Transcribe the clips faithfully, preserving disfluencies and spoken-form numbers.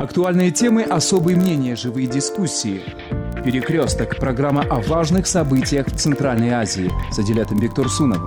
Актуальные темы, особые мнения, живые дискуссии. «Перекресток» – программа о важных событиях в Центральной Азии с Адилятом Бектурсуновым.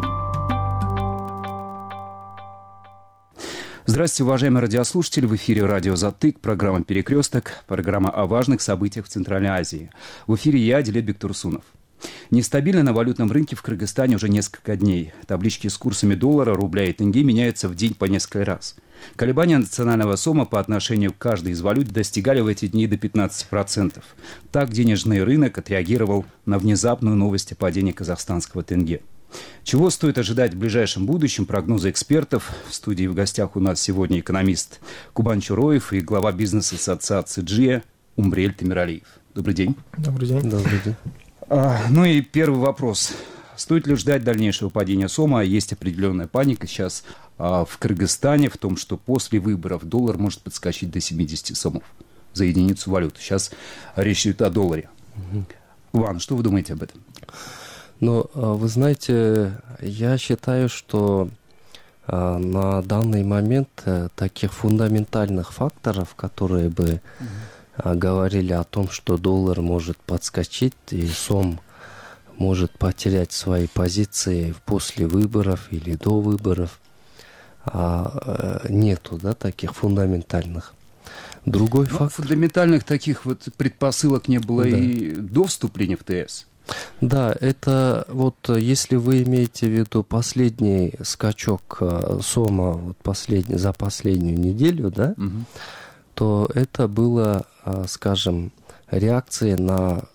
Здравствуйте, уважаемые радиослушатели. В эфире радио «Затык», программа «Перекресток», программа о важных событиях в Центральной Азии. В эфире я, Адилят Бектурсунов. Нестабильно на валютном рынке в Кыргызстане уже несколько дней. Таблички с курсами доллара, рубля и тенге меняются в день по несколько раз. Колебания национального сома по отношению к каждой из валют достигали в эти дни до пятнадцати процентов. Так денежный рынок отреагировал на внезапную новость о падении казахстанского тенге. Чего стоит ожидать в ближайшем будущем, прогнозы экспертов. В студии в гостях у нас сегодня экономист Кубан Чуроев и глава бизнес-ассоциации «Джия» Умбрель Темиралиев. Добрый день. Добрый день. Добрый день. А, ну и первый вопрос. Стоит ли ждать дальнейшего падения сома? Есть определенная паника сейчас а, в Кыргызстане в том, что после выборов доллар может подскочить до семидесяти сомов за единицу валюты. Сейчас речь идет о долларе. Угу. Иван, что вы думаете об этом? Ну, вы знаете, я считаю, что а, на данный момент а, таких фундаментальных факторов, которые бы угу. а, говорили о том, что доллар может подскочить и сом может потерять свои позиции после выборов или до выборов, а, а, нету, да, таких фундаментальных. Другой ну, факт... Фундаментальных таких вот предпосылок не было да. и до вступления в ТС. Да, это вот если вы имеете в виду последний скачок сома вот последний, за последнюю неделю, да, угу. то это было, скажем, реакцией на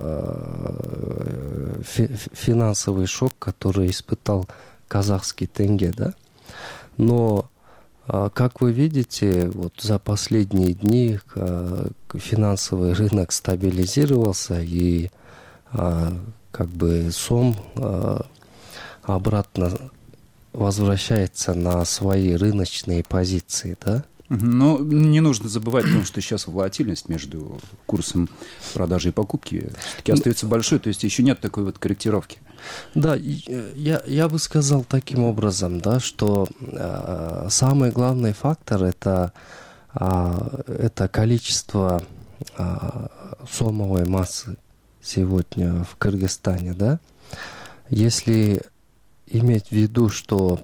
финансовый шок, который испытал казахский тенге, да. Но, как вы видите, вот за последние дни финансовый рынок стабилизировался и как бы сом обратно возвращается на свои рыночные позиции, да? Но не нужно забывать о том, что сейчас волатильность между курсом продажи и покупки все-таки остается большой, то есть еще нет такой вот корректировки. Да, я, я бы сказал таким образом, да, что э, самый главный фактор это, э, это количество э, сомовой массы сегодня в Кыргызстане, да. Если иметь в виду, что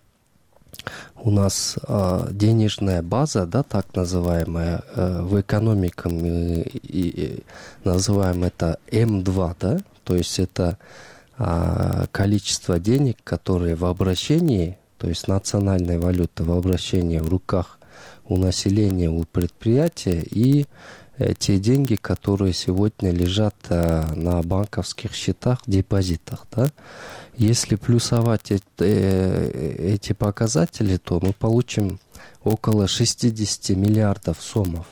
у нас а, денежная база, да, так называемая, а, в экономике мы и, и называем это эм два, да, то есть это а, количество денег, которые в обращении, то есть национальной валюты в обращении в руках у населения, у предприятия, и э, те деньги, которые сегодня лежат а, на банковских счетах, депозитах, да. Если плюсовать эти показатели, то мы получим около шестьдесят миллиардов сомов.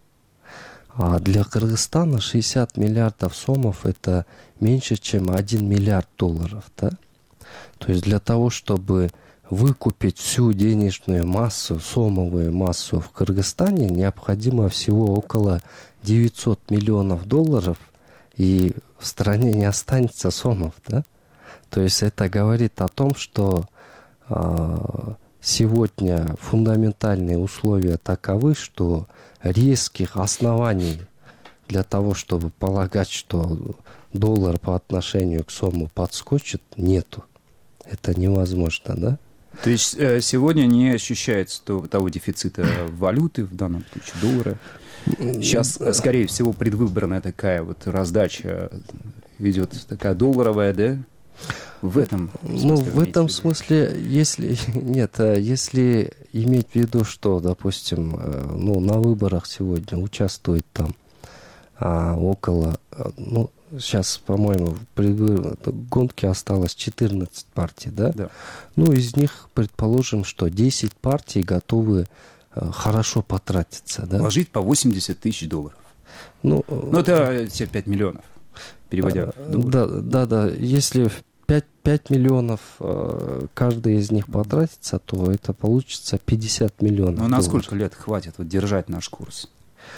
А для Кыргызстана шестьдесят миллиардов сомов это меньше, чем один миллиард долларов. Да? То есть для того, чтобы выкупить всю денежную массу, сомовую массу в Кыргызстане, необходимо всего около девятьсот миллионов долларов, и в стране не останется сомов. Да? То есть это говорит о том, что э, сегодня фундаментальные условия таковы, что резких оснований для того, чтобы полагать, что доллар по отношению к сому подскочит, нету. Это невозможно, да? То есть э, сегодня не ощущается того, того дефицита валюты, в данном случае доллара. Сейчас, скорее всего, предвыборная такая вот раздача идет, такая долларовая, да? В этом смысле, ну, в этом смысле, если нет, если иметь в виду, что, допустим, ну, на выборах сегодня участвует там а, около, ну, сейчас, по-моему, в предвыборной гонке осталось четырнадцать партий, да? Да. Ну, из них, предположим, что десять партий готовы а, хорошо потратиться, да? Вложить по восемьдесят тысяч долларов. Ну, ну это те пять миллионов. Переводя в доллар. Да, да, да. Если пять, пять миллионов э, каждый из них потратится, то это получится пятьдесят миллионов. Ну, на сколько лет хватит вот держать наш курс?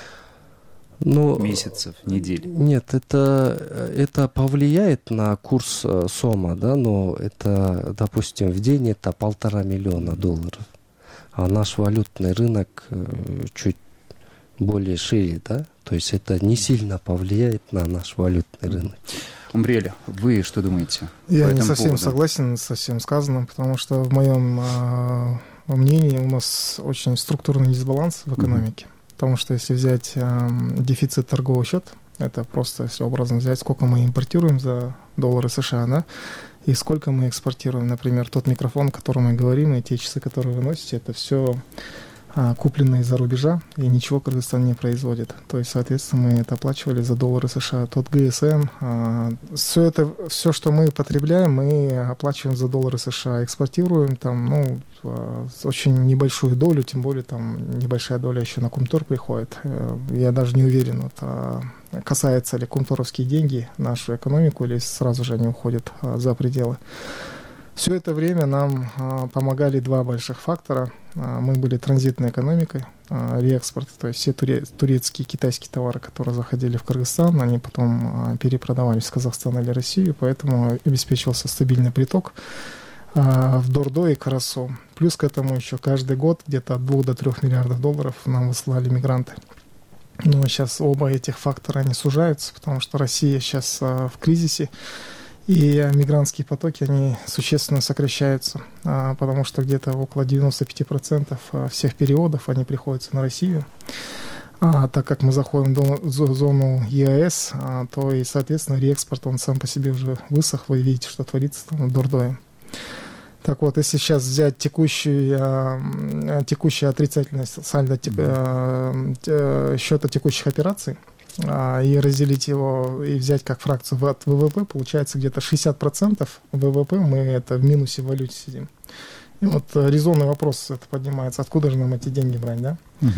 Ну, месяцев, недель? Нет, это, это повлияет на курс э, сома, да, но это, допустим, в день это полтора миллиона долларов. А наш валютный рынок э, чуть более шире, да, то есть это не сильно повлияет на наш валютный рынок. Умбреле, вы что думаете? Я не совсем поводу? согласен со всем сказанным, потому что в моем э, мнении у нас очень структурный дисбаланс в экономике. Mm-hmm. Потому что если взять э, дефицит торгового счета, это просто, если образно взять, сколько мы импортируем за доллары США, да, и сколько мы экспортируем. Например, тот микрофон, о котором мы говорим, и те часы, которые вы носите, это все а, купленные из-за рубежа, и ничего Кыргызстан не производит. То есть, соответственно, мы это оплачивали за доллары США. Тот ГСМ, а, все это, все, что мы потребляем, мы оплачиваем за доллары США, экспортируем там, ну, очень небольшую долю, тем более там небольшая доля еще на Кумтор приходит. Я даже не уверен, вот, касается ли кумторовские деньги нашу экономику или сразу же они уходят за пределы. Все это время нам помогали два больших фактора. Мы были транзитной экономикой, реэкспорт, то есть все турецкие, китайские товары, которые заходили в Кыргызстан, они потом перепродавались в Казахстан или Россию, поэтому обеспечивался стабильный приток в Дордо и Карасу. Плюс к этому еще каждый год где-то от двух до трех миллиардов долларов нам высылали мигранты. Но сейчас оба этих фактора они сужаются, потому что Россия сейчас в кризисе, и мигрантские потоки, они существенно сокращаются, потому что где-то около девяносто пять процентов всех переводов, они приходятся на Россию. А так как мы заходим в зону ЕАЭС, то и, соответственно, реэкспорт, он сам по себе уже высох, вы видите, что творится там в Дордое. Так вот, если сейчас взять текущую, текущую отрицательность сальдо mm-hmm. счета текущих операций и разделить его и взять как фракцию от ВВП, получается где-то шестьдесят процентов ВВП мы это в минусе в валюте сидим. И вот резонный вопрос это поднимается, откуда же нам эти деньги брать, да? Mm-hmm.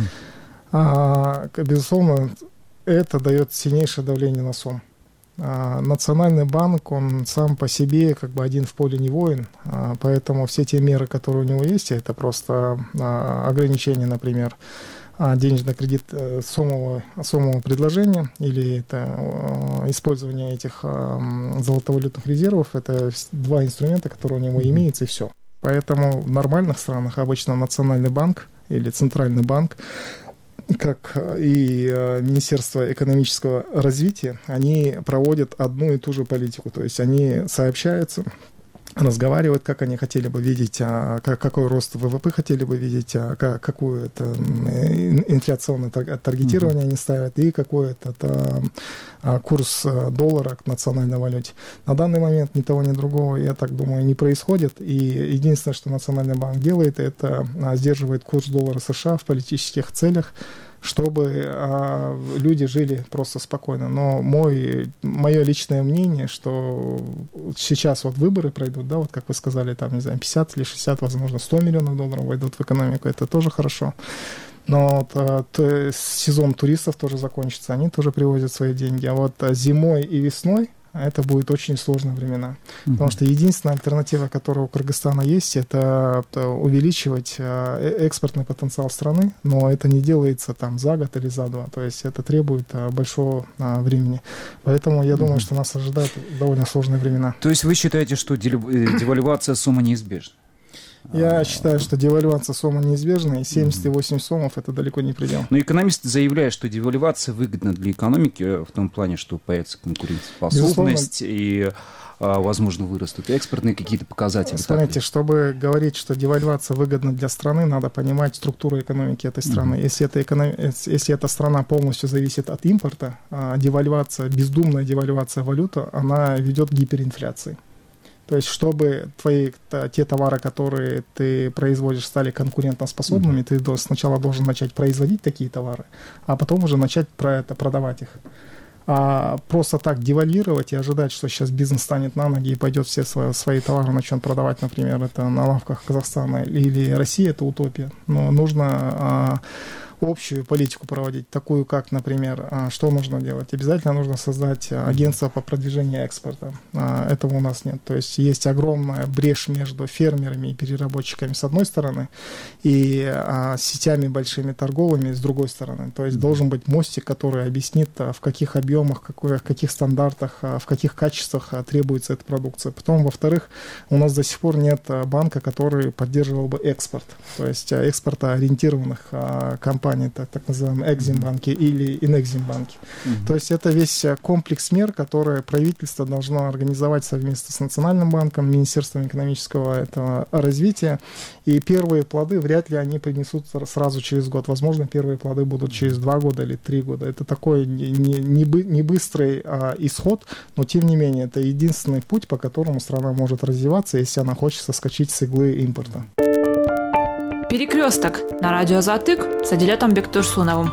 А, безусловно, это дает сильнейшее давление на СОМ. Национальный банк, он сам по себе как бы один в поле не воин, поэтому все те меры, которые у него есть, это просто ограничение, например, денежный кредит сомового, сомового предложения или это использование этих золотовалютных резервов, это два инструмента, которые у него имеются, и все. Поэтому в нормальных странах обычно Национальный банк или Центральный банк, как и Министерство экономического развития, они проводят одну и ту же политику. То есть они сообщаются, разговаривают, как они хотели бы видеть, а, как, какой рост ВВП хотели бы видеть, а, как, какое это инфляционное таргетирование mm-hmm. они ставят и какой это а, курс доллара к национальной валюте. На данный момент ни того, ни другого, я так думаю, не происходит. И единственное, что Национальный банк делает, это а, сдерживает курс доллара США в политических целях, чтобы а, люди жили просто спокойно. Но мой, мое личное мнение, что сейчас вот выборы пройдут, да, вот как вы сказали, там, не знаю, пятьдесят или шестьдесят, возможно, сто миллионов долларов войдут в экономику, это тоже хорошо. Но вот, то, сезон туристов тоже закончится, они тоже привозят свои деньги. А вот зимой и весной это будет очень сложные времена. Mm-hmm. Потому что единственная альтернатива, которая у Кыргызстана есть, это увеличивать экспортный потенциал страны, но это не делается там за год или за два. То есть это требует большого времени. Поэтому я mm-hmm. думаю, что нас ожидают довольно сложные времена. То есть вы считаете, что девальвация сомы неизбежна? Я считаю, что девальвация сома неизбежна, и семьдесят восемь сомов — это далеко не предел. Но экономист заявляет, что девальвация выгодна для экономики в том плане, что появится конкурентоспособность и, возможно, вырастут экспортные какие-то показатели. Смотрите, чтобы говорить, что девальвация выгодна для страны, надо понимать структуру экономики этой страны. Mm-hmm. Если, это эконом... Если эта страна полностью зависит от импорта, девальвация, бездумная девальвация валюты, она ведет к гиперинфляции. То есть, чтобы твои, те товары, которые ты производишь, стали конкурентоспособными, mm-hmm. ты сначала должен начать производить такие товары, а потом уже начать про это продавать их. А просто так девальвировать и ожидать, что сейчас бизнес станет на ноги и пойдет все свои, свои товары начнет продавать, например, это на лавках Казахстана или России, это утопия. Но нужно а, общую политику проводить, такую как, например, а, что нужно делать? Обязательно нужно создать агентство по продвижению экспорта. А, этого у нас нет. То есть есть огромная брешь между фермерами и переработчиками с одной стороны и а, сетями большими торговыми с другой стороны. То есть mm-hmm. должен быть мостик, который объяснит, а, в каких объемах, какой, в каких стандартах, а, в каких качествах а, требуется эта продукция. Потом, во-вторых, у нас до сих пор нет а, банка, который поддерживал бы экспорт. То есть а, экспортоориентированных а, компаний компании, так, так называемые экзимбанки или инэкзимбанки. Mm-hmm. То есть это весь комплекс мер, которые правительство должно организовать совместно с Национальным банком, Министерством экономического этого развития. И первые плоды вряд ли они принесут сразу через год. Возможно, первые плоды будут через два года или три года. Это такой не, не, не быстрый а, исход, но тем не менее это единственный путь, по которому страна может развиваться, если она хочет соскочить с иглы импорта. Перекресток на радио «Затык» с Адилетом Бектурсуновым.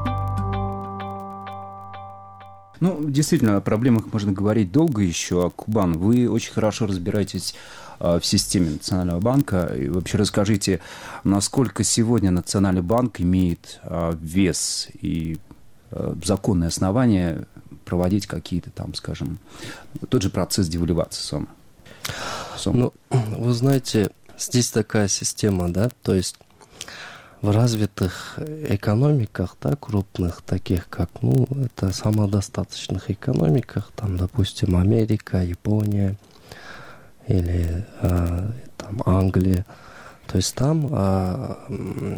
Ну, действительно, о проблемах можно говорить долго еще. Кубан, вы очень хорошо разбираетесь в системе Национального банка. И вообще расскажите, насколько сегодня Национальный банк имеет вес и законные основания проводить какие-то там, скажем, тот же процесс девальвации сом. сом. Ну, вы знаете, здесь такая система, да, то есть в развитых экономиках, да, крупных, таких как, ну, это самодостаточных экономиках, там, допустим, Америка, Япония или э, там Англия, то есть там э,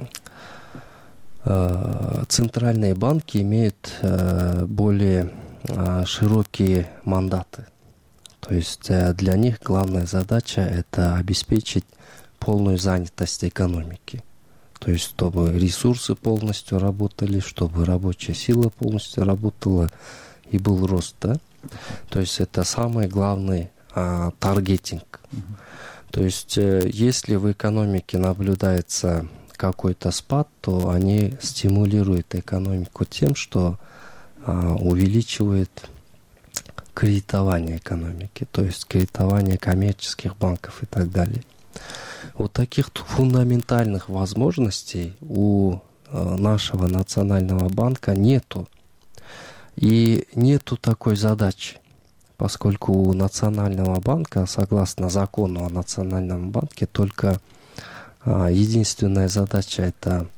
э, центральные банки имеют э, более э, широкие мандаты. То есть э, для них главная задача – это обеспечить полную занятость экономики. То есть, чтобы ресурсы полностью работали, чтобы рабочая сила полностью работала и был рост, да? То есть, это самый главный а, таргетинг. Mm-hmm. То есть, э, если в экономике наблюдается какой-то спад, то они стимулируют экономику тем, что а, увеличивают кредитование экономики, то есть кредитование коммерческих банков и так далее. Вот таких фундаментальных возможностей у э, нашего Национального банка нету. И нету такой задачи, поскольку у Национального банка, согласно закону о Национальном банке, только э, единственная задача – это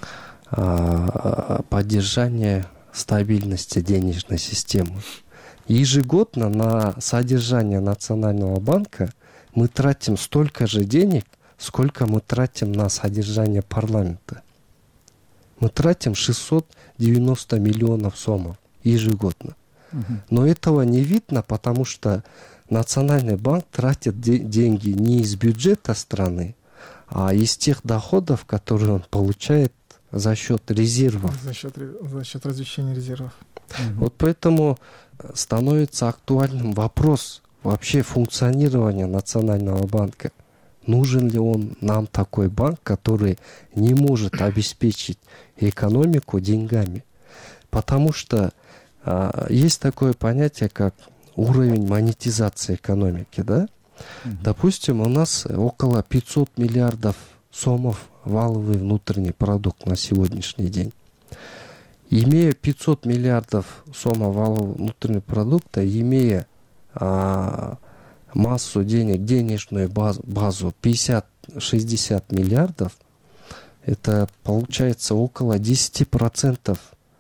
э, поддержание стабильности денежной системы. Ежегодно на содержание Национального банка мы тратим столько же денег, сколько мы тратим на содержание парламента. Мы тратим шестьсот девяносто миллионов сомов ежегодно. Угу. Но этого не видно, потому что Национальный банк тратит де- деньги не из бюджета страны, а из тех доходов, которые он получает за счет резервов. За счет, за счет размещения резервов. Угу. Вот поэтому становится актуальным вопрос вообще функционирования Национального банка. Нужен ли он нам такой банк, который не может обеспечить экономику деньгами? Потому что а, есть такое понятие, как уровень монетизации экономики, да? Mm-hmm. Допустим, у нас около пятьсот миллиардов сомов валовый внутренний продукт на сегодняшний день. Имея пятьсот миллиардов сомов валового внутреннего продукта, имея а, массу денег, денежную базу, базу пятьдесят-шестьдесят миллиардов, это получается около десять процентов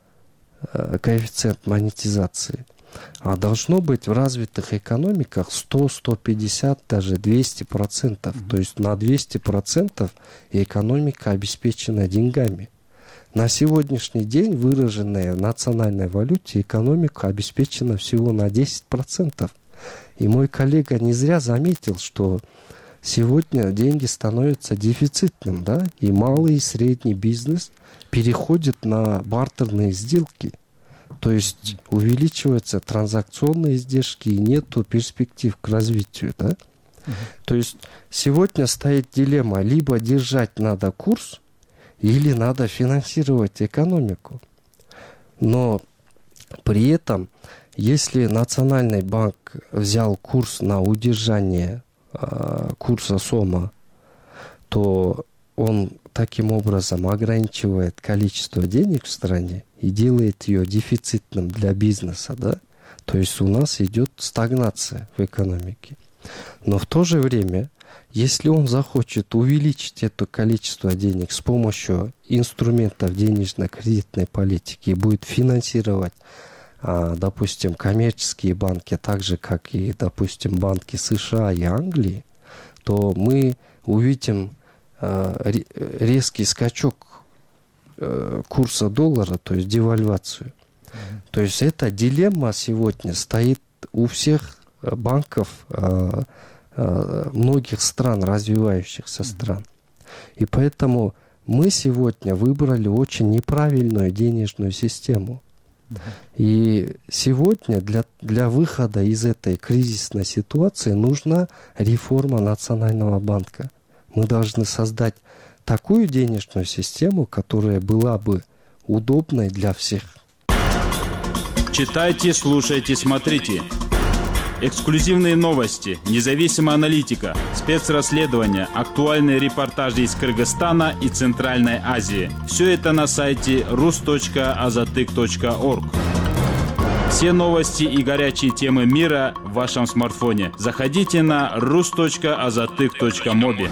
коэффициент монетизации. А должно быть в развитых экономиках сто-сто пятьдесят, даже двести процентов. Mm-hmm. То есть на двести процентов экономика обеспечена деньгами. На сегодняшний день, выраженная в национальной валюте, экономика обеспечена всего на десять процентов. И мой коллега не зря заметил, что сегодня деньги становятся дефицитным, да, и малый и средний бизнес переходит на бартерные сделки. То есть увеличиваются транзакционные издержки и нету перспектив к развитию, да. Uh-huh. То есть сегодня стоит дилемма: либо держать надо курс, или надо финансировать экономику. Но при этом, если Национальный банк взял курс на удержание э, курса сома, то он таким образом ограничивает количество денег в стране и делает ее дефицитным для бизнеса, да? То есть у нас идет стагнация в экономике. Но в то же время, если он захочет увеличить это количество денег с помощью инструментов денежно-кредитной политики и будет финансировать, а, допустим, коммерческие банки, так же, как и, допустим, банки США и Англии, то мы увидим а, резкий скачок курса доллара, то есть девальвацию. Mm-hmm. То есть эта дилемма сегодня стоит у всех банков э, э, многих стран, развивающихся mm-hmm. стран. И поэтому мы сегодня выбрали очень неправильную денежную систему. Mm-hmm. И сегодня для, для выхода из этой кризисной ситуации нужна реформа Национального банка. Мы должны создать такую денежную систему, которая была бы удобной для всех. Читайте, слушайте, смотрите. Эксклюзивные новости, независимая аналитика, спецрасследования, актуальные репортажи из Кыргызстана и Центральной Азии. Все это на сайте рус точка азатык точка орг. Все новости и горячие темы мира в вашем смартфоне. Заходите на рус точка азатык точка моби.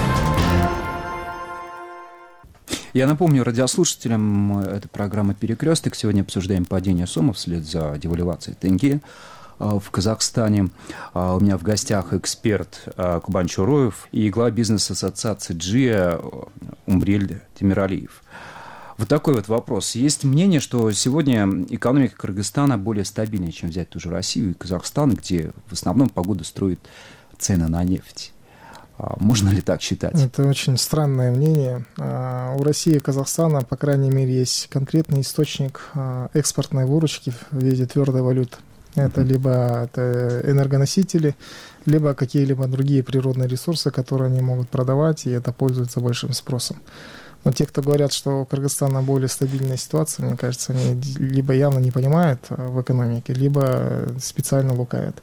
Я напомню радиослушателям, это программа «Перекресток». Сегодня обсуждаем падение сомов вслед за девальвацией тенге в Казахстане. У меня в гостях эксперт Кубань Чуроев и глава бизнес-ассоциации «Джия» Умрель Темиралиев. Вот такой вот вопрос. Есть мнение, что сегодня экономика Кыргызстана более стабильнее, чем взять ту же Россию и Казахстан, где в основном погода строит цены на нефть. Можно ли так считать? Это очень странное мнение. У России и Казахстана, по крайней мере, есть конкретный источник экспортной выручки в виде твердой валюты. Это либо это энергоносители, либо какие-либо другие природные ресурсы, которые они могут продавать, и это пользуется большим спросом. Но те, кто говорят, что у Кыргызстана более стабильная ситуация, мне кажется, они либо явно не понимают в экономике, либо специально лукавят.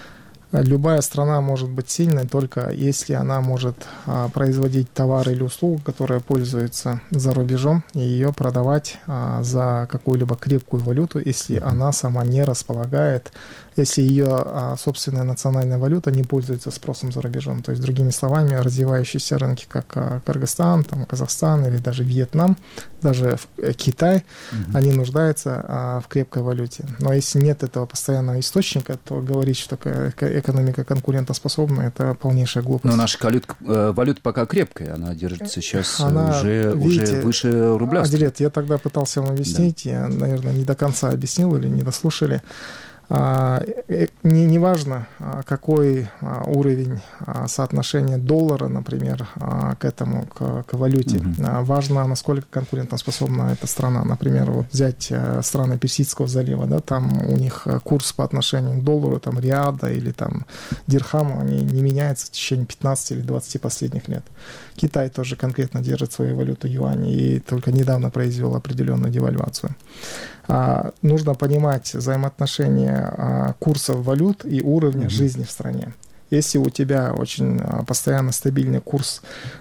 Любая страна может быть сильной только если она может а, производить товар или услугу, которая пользуется за рубежом, и ее продавать а, за какую-либо крепкую валюту, если она сама не располагает, если ее а, собственная национальная валюта не пользуется спросом за рубежом. То есть, другими словами, развивающиеся рынки, как а, Кыргызстан, там, Казахстан или даже Вьетнам, даже в, Китай, mm-hmm. они нуждаются а, в крепкой валюте. Но если нет этого постоянного источника, то говорить, что экономика конкурентоспособна, это полнейшая глупость. Но наша валюта, валюта пока крепкая, она держится сейчас она, уже, видите, уже выше рубля. Адилет, я тогда пытался вам объяснить, да. Я, наверное, не до конца объяснил или не дослушали. А, не, не важно, какой а, уровень а, соотношения доллара, например, а, к этому, к, к валюте. Mm-hmm. А, важно, насколько конкурентоспособна эта страна. Например, вот взять а, страны Персидского залива, да, там у них курс по отношению к доллару, там, риада или там дирхаму, они не меняются в течение пятнадцати или двадцати последних лет. Китай тоже конкретно держит свою валюту юань и только недавно произвел определенную девальвацию. А, нужно понимать взаимоотношения а, курсов валют и уровня mm-hmm. жизни в стране. Если у тебя очень а, постоянно стабильный курс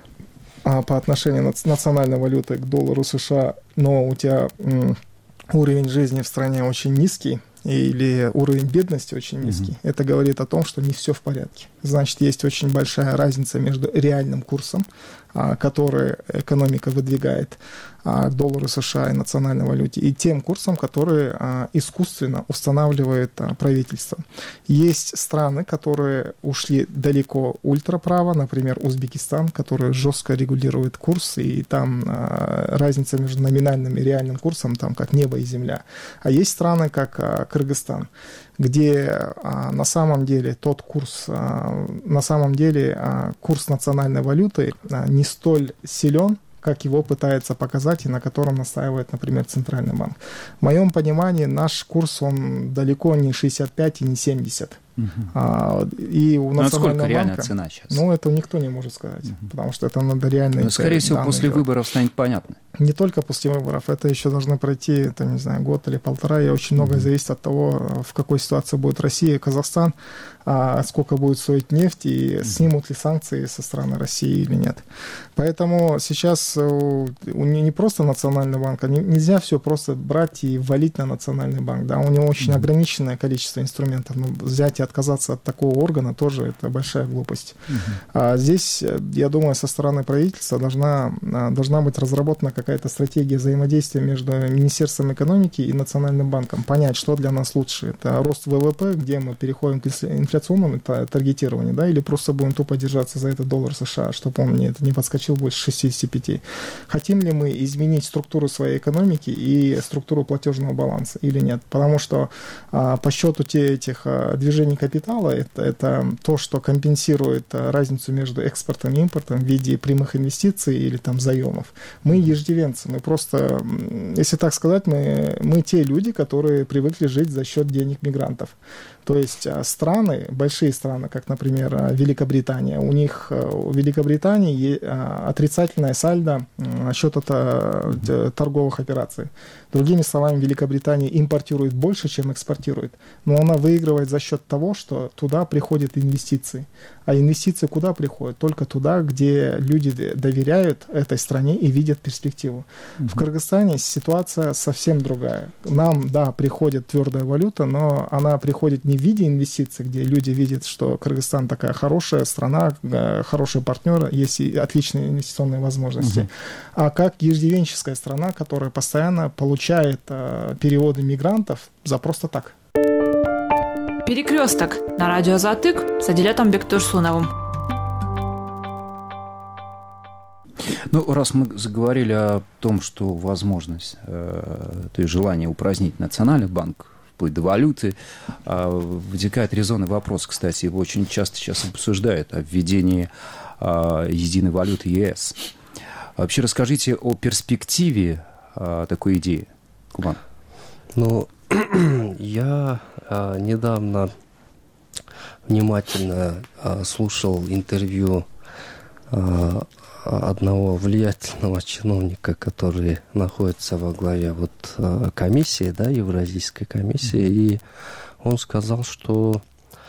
а, по отношению на, национальной валюты к доллару США, но у тебя м, уровень жизни в стране очень низкий, или уровень бедности очень низкий, mm-hmm. это говорит о том, что не все в порядке. Значит, есть очень большая разница между реальным курсом, а, который экономика выдвигает а, к доллару США и национальной валюте, и тем курсом, который а, искусственно устанавливает а, правительство. Есть страны, которые ушли далеко ультраправо, например, Узбекистан, который жестко регулирует курс, и там а, разница между номинальным и реальным курсом там как небо и земля. А есть страны, как а, Кыргызстан, где а, на самом деле тот курс, а, на самом деле а, курс национальной валюты а, не столь силен, как его пытается показать и на котором настаивает, например, Центральный банк. В моем понимании наш курс, он далеко не шестьдесят пять и не семьдесят. Uh-huh. А, и у Национального Национального банка реальная банка, цена сейчас? Ну, это никто не может сказать, uh-huh. потому что это надо реально... Но, скорее всего, после делать. выборов станет понятно. Не только после выборов, это еще должно пройти, это, не знаю, год или полтора, и очень многое mm-hmm. зависит от того, в какой ситуации будет Россия и Казахстан, а сколько будет стоить нефть, и mm-hmm. снимут ли санкции со стороны России или нет. Поэтому сейчас у, у не просто Национальный банк, не, нельзя все просто брать и валить на Национальный банк, да, у него очень mm-hmm. ограниченное количество инструментов. Ну, взять и отказаться от такого органа тоже это большая глупость. Uh-huh. А здесь, я думаю, со стороны правительства должна, должна быть разработана какая-то стратегия взаимодействия между Министерством экономики и Национальным банком. Понять, что для нас лучше. Это рост ВВП, где мы переходим к инфляционному таргетированию, да, или просто будем тупо держаться за этот доллар США, чтобы он не, не подскочил больше шестьдесят пять. Хотим ли мы изменить структуру своей экономики и структуру платежного баланса или нет? Потому что а, по счету те, этих а, движений капитала это, это то, что компенсирует а, разницу между экспортом и импортом в виде прямых инвестиций или там заемов. Мы иждивенцы, мы просто, если так сказать, мы, мы те люди, которые привыкли жить за счет денег мигрантов. То есть страны, большие страны, как, например, Великобритания, у них, у Великобритании отрицательная сальдо насчет торговых операций. Другими словами, Великобритания импортирует больше, чем экспортирует, но она выигрывает за счет того, что туда приходят инвестиции. А инвестиции куда приходят? Только туда, где люди доверяют этой стране и видят перспективу. Mm-hmm. В Кыргызстане ситуация совсем другая. Нам, да, приходит твердая валюта, но она приходит не в виде инвестиций, где люди видят, что Кыргызстан такая хорошая страна, хороший партнер, есть и отличные инвестиционные возможности, mm-hmm. а как иждивенческая страна, которая постоянно получает э, переводы мигрантов за просто так. Перекресток на радио «Затык» с Адилетом Бектурсуновым. Ну, раз мы заговорили о том, что возможность, э, то есть желание упразднить Национальный банк, вплоть до валюты, э, вытекает резонный вопрос, кстати, его очень часто сейчас обсуждают, о введении э, единой валюты ЕС. Вообще расскажите о перспективе э, такой идеи, Кубан. Ну, я а, недавно внимательно а, слушал интервью а, одного влиятельного чиновника, который находится во главе вот, а, комиссии, да, Евразийской комиссии, mm-hmm. и он сказал, что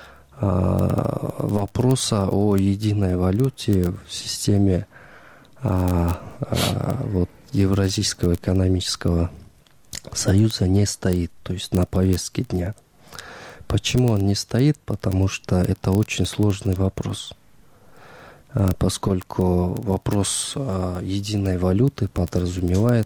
а, вопроса о единой валюте в системе а, а, вот, Евразийского экономического Союза не стоит, то есть на повестке дня. Почему он не стоит? Потому что это очень сложный вопрос. Поскольку вопрос единой валюты подразумевает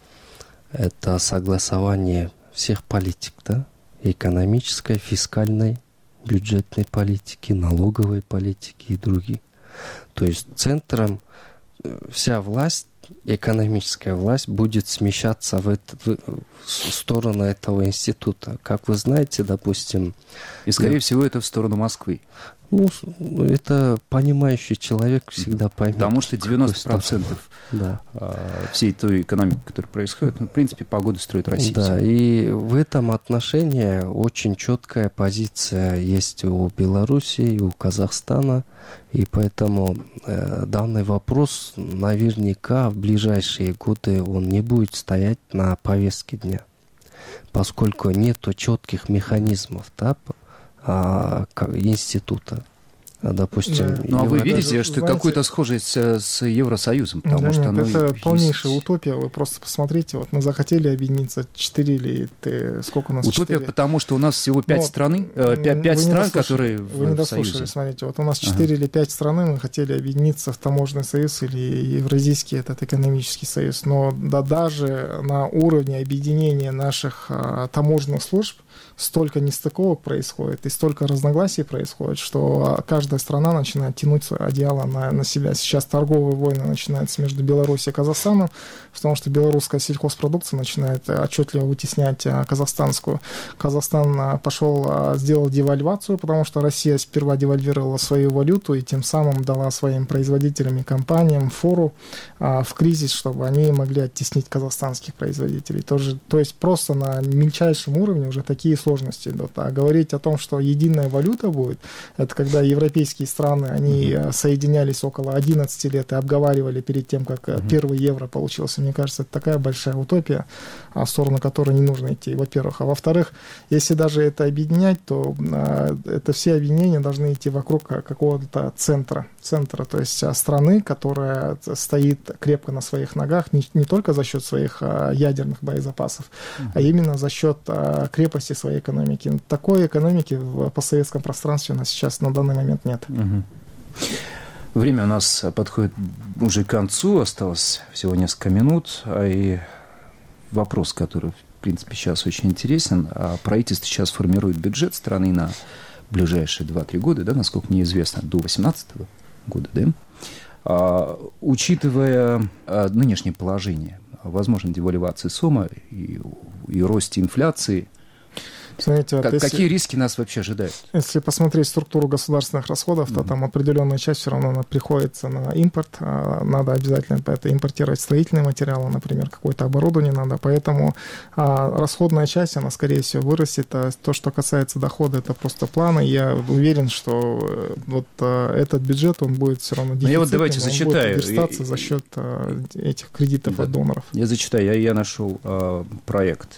это согласование всех политик, да? Экономической, фискальной, бюджетной политики, налоговой политики и других. То есть центром вся власть, экономическая власть будет смещаться в, это, в сторону этого института. Как вы знаете, допустим... И, скорее всего, это в сторону Москвы. Ну, это понимающий человек всегда поймет. Потому что девяносто процентов да. всей той экономики, которая происходит, ну, в принципе, погоду строит Россия. Да, и в этом отношении очень четкая позиция есть у Беларуси и у Казахстана. И поэтому э, данный вопрос наверняка в ближайшие годы он не будет стоять на повестке дня, поскольку нет четких механизмов, да, а, института. Допустим, да. Ну, а вы видите, что знаете, какую-то схожесть с Евросоюзом? Потому да, что нет, оно это есть... полнейшая утопия. Вы просто посмотрите, вот мы захотели объединиться четыре или ты, сколько у нас? Утопия, четыре? Потому что у нас всего пять ну, стран, пять стран, которые в Вы не дослушали, Союзе. Смотрите, вот у нас четыре ага. или пять стран, мы хотели объединиться в таможенный союз или Евразийский этот экономический союз. Но да, даже на уровне объединения наших а, таможенных служб столько нестыковок происходит и столько разногласий происходит, что каждая страна начинает тянуть одеяло на, на себя. Сейчас торговые войны начинаются между Беларусью и Казахстаном, потому что белорусская сельхозпродукция начинает отчетливо вытеснять казахстанскую. Казахстан пошел, сделал девальвацию, потому что Россия сперва девальвировала свою валюту и тем самым дала своим производителям и компаниям фору а, в кризис, чтобы они могли оттеснить казахстанских производителей. Тоже, то есть просто на мельчайшем уровне уже такие сложности идут. А говорить о том, что единая валюта будет, это когда европейские страны, они uh-huh. соединялись около одиннадцати лет и обговаривали перед тем, как uh-huh. первый евро получился. Мне кажется, это такая большая утопия, в сторону которой не нужно идти, во-первых. А во-вторых, если даже это объединять, то это все объединения должны идти вокруг какого-то центра. центра, то есть страны, которая стоит крепко на своих ногах не, не только за счет своих а, ядерных боезапасов, mm-hmm. а именно за счет а, крепости своей экономики. Такой экономики в постсоветском пространстве у нас сейчас на данный момент нет. Mm-hmm. Время у нас подходит уже к концу, осталось всего несколько минут, а и вопрос, который, в принципе, сейчас очень интересен. Правительство сейчас формирует бюджет страны на ближайшие два-три года, да, насколько мне известно, до две тысячи восемнадцатого года, да? А, учитывая а, нынешнее положение, возможно, девальвации сомы и, и росте инфляции, Смотрите, как, вот если, какие риски нас вообще ожидают? Если посмотреть структуру государственных расходов, то mm-hmm. там определенная часть все равно приходится на импорт. Надо обязательно это импортировать строительные материалы, например, какое-то оборудование надо. Поэтому а, расходная часть, она, скорее всего, вырастет. А то, что касается дохода, это просто планы. Я уверен, что вот а, этот бюджет, он будет все равно дефицитным. Я вот давайте зачитаю. Он будет верстаться за счет а, этих кредитов да. от доноров. Я зачитаю. Я, я нашел а, проект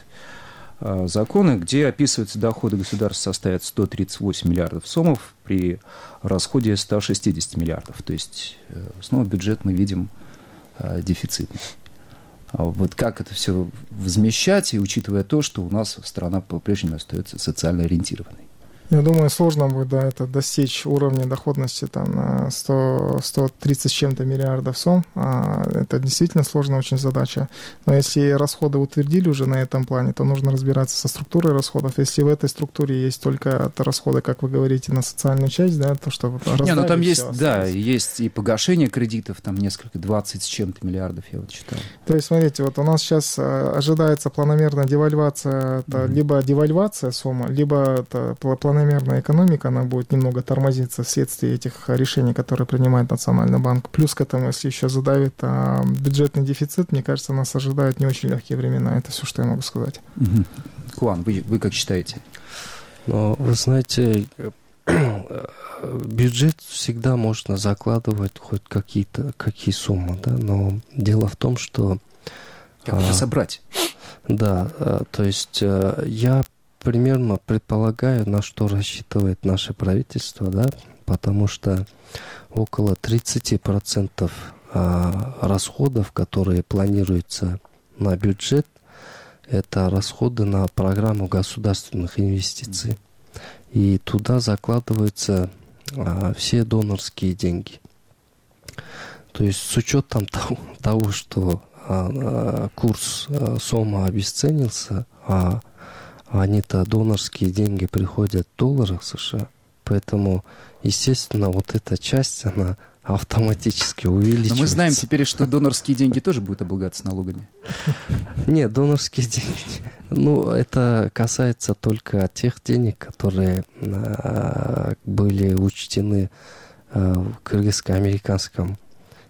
закона, где описываются доходы государства составят сто тридцать восемь миллиардов сомов при расходе сто шестьдесят миллиардов. То есть снова бюджет мы видим дефицитный. А вот как это все возмещать, и учитывая то, что у нас страна по-прежнему остается социально ориентированной? Я думаю, сложно будет да, это достичь уровня доходности там, на сто, сто тридцать с чем-то миллиардов сом. А, это действительно сложная очень задача. Но если расходы утвердили уже на этом плане, то нужно разбираться со структурой расходов. Если в этой структуре есть только расходы, как вы говорите, на социальную часть, да, то что... Не, ну там есть, да, есть и погашение кредитов, там несколько, двадцать с чем-то миллиардов, я вот читал. То есть, смотрите, вот у нас сейчас ожидается планомерная девальвация, это mm-hmm. либо девальвация сома, либо это планомерная Планомерная экономика, она будет немного тормозиться вследствие этих решений, которые принимает Национальный банк. Плюс к этому, если еще задавит а, бюджетный дефицит, мне кажется, нас ожидают не очень легкие времена. Это все, что я могу сказать. Угу. Куан, вы, вы как считаете? Ну, вы знаете, бюджет всегда можно закладывать хоть какие-то какие суммы, да, но дело в том, что... Как же собрать? Да, то есть я примерно предполагаю, на что рассчитывает наше правительство, да, потому что около тридцать процентов расходов, которые планируются на бюджет, это расходы на программу государственных инвестиций. И туда закладываются а, все донорские деньги. То есть с учетом того, того что а, а, курс а, сома обесценился, а они-то донорские деньги приходят в долларах США, поэтому, естественно, вот эта часть, она автоматически увеличивается. Но мы знаем теперь, что донорские деньги тоже будут облагаться налогами. Нет, донорские деньги, ну, это касается только тех денег, которые а, были учтены а, в кыргызско-американском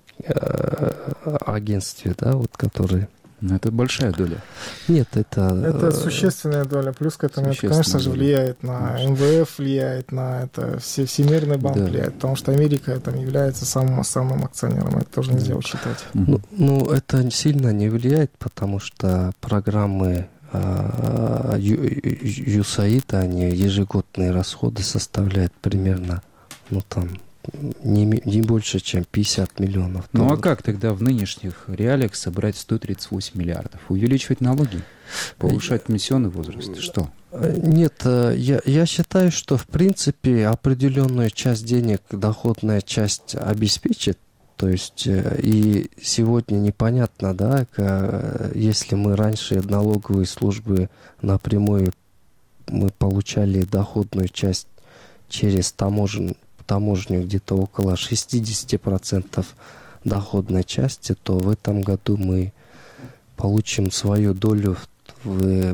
а, агентстве, да, вот, которые... Но это большая доля. Нет, это... Это существенная доля. Плюс к этому, это, конечно же, влияет на эм вэ эф, влияет на это, все, Всемирный банк да. влияет, потому что Америка там является самым основным акционером. Это тоже нельзя учитывать. Ну, ну это сильно не влияет, потому что программы а, ю эс эй ай ди, они ежегодные расходы составляют примерно, ну там, Не, не больше, чем пятьдесят миллионов долларов. Ну а как тогда в нынешних реалиях собрать сто тридцать восемь миллиардов? Увеличивать налоги? Повышать пенсионный возраст? Что? Нет, я, я считаю, что в принципе определенную часть денег доходная часть обеспечит. То есть и сегодня непонятно, да, если мы раньше налоговые службы напрямую мы получали доходную часть через таможенную таможню где-то около шестьдесят процентов доходной части, то в этом году мы получим свою долю в, в,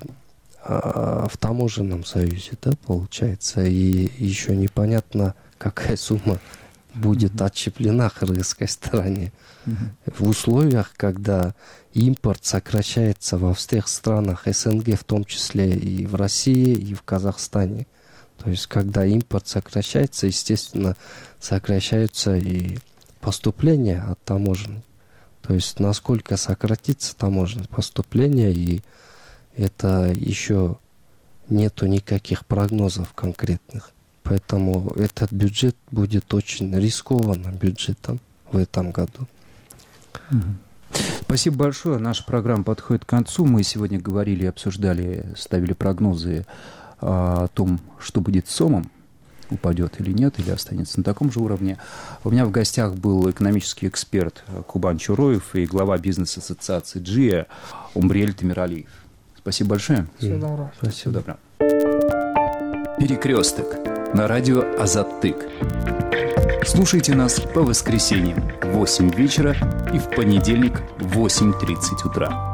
в таможенном союзе, да, получается. И еще непонятно, какая сумма будет mm-hmm. отщеплена кыргызской стороне. Mm-hmm. В условиях, когда импорт сокращается во всех странах эс эн гэ, в том числе и в России, и в Казахстане. То есть, когда импорт сокращается, естественно, сокращаются и поступления от таможен. То есть, насколько сократится таможенное поступление, и это еще нету никаких прогнозов конкретных. Поэтому этот бюджет будет очень рискованным бюджетом в этом году. Спасибо большое. Наша программа подходит к концу. Мы сегодня говорили, обсуждали, ставили прогнозы о том, что будет с СОМом. Упадет или нет, или останется на таком же уровне. У меня в гостях был экономический эксперт Кубан Чуроев и глава бизнес-ассоциации «Джия» Умбриэль Темиралиев. Спасибо большое. Всего доброго. Всего доброго. Перекресток на радио Азаттык. Слушайте нас по воскресеньям в восемь вечера и в понедельник в восемь тридцать утра.